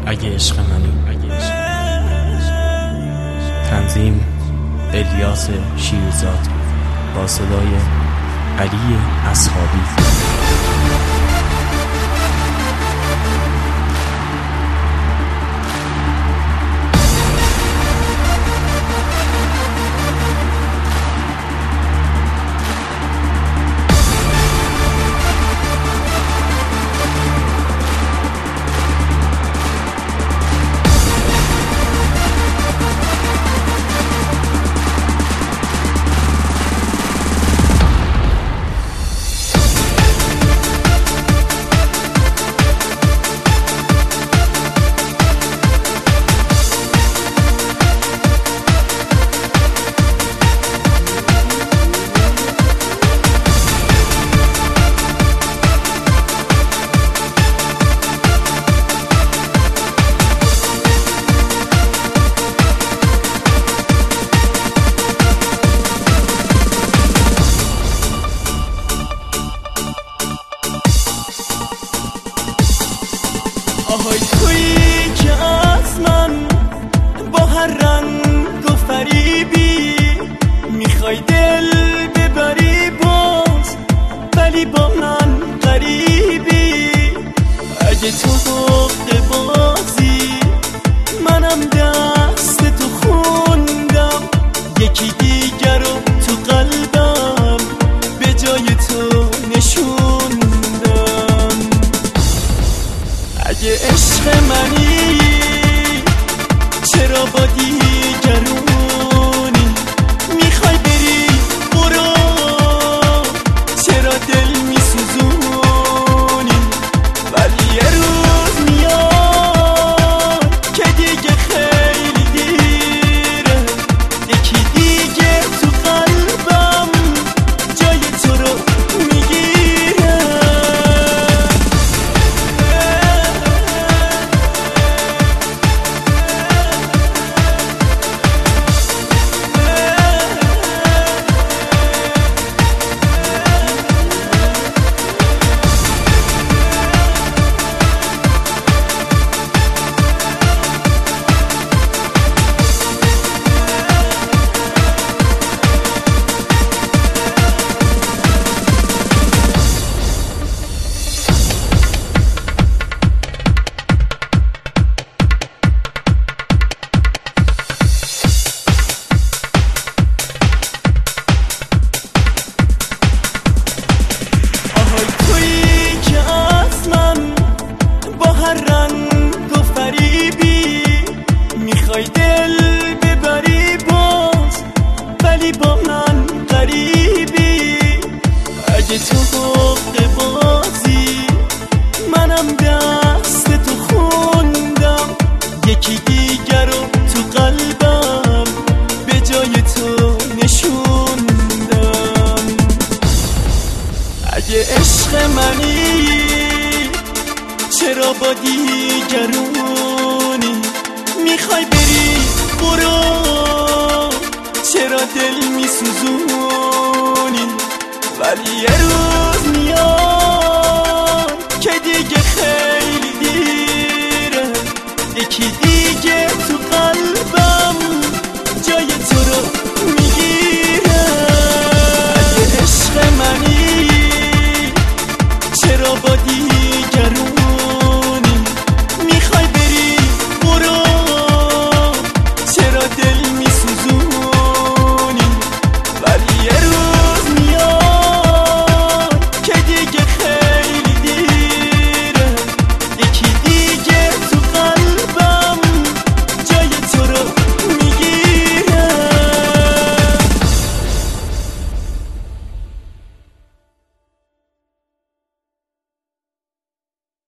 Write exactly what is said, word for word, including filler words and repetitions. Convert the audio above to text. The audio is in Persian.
اگه عشق منی. تنظیم الیاس شیرزاد با صدای علی اصحابی. آهای تویی که از من با هر رنگ و فریبی میخوای دل ببری باز، ولی با من غریبی. اگه تو حق بازی منم دست تو خوندم، یکی دیگر رو تو قلبم به جای تو نشوندم. اگه عشق منی چرا با دیگرونی میخوای بری؟ برو، چرا دل میسوزونی؟ ولی یه روز میاد که دیگه خیلی دیره، یکی دیگه تو قلبم جای تو رو میگیره. میخوای دل ببری باز، ولی با من غریبی. اگه تو حق بازی منم دست تو خوندم، یکی دیگر رو تو قلبم به جای تو نشوندم. اگه عشق منی چرا با دیگرونی میخوای بری؟ برو، چرا دل میسوزونی؟ ولی یه روز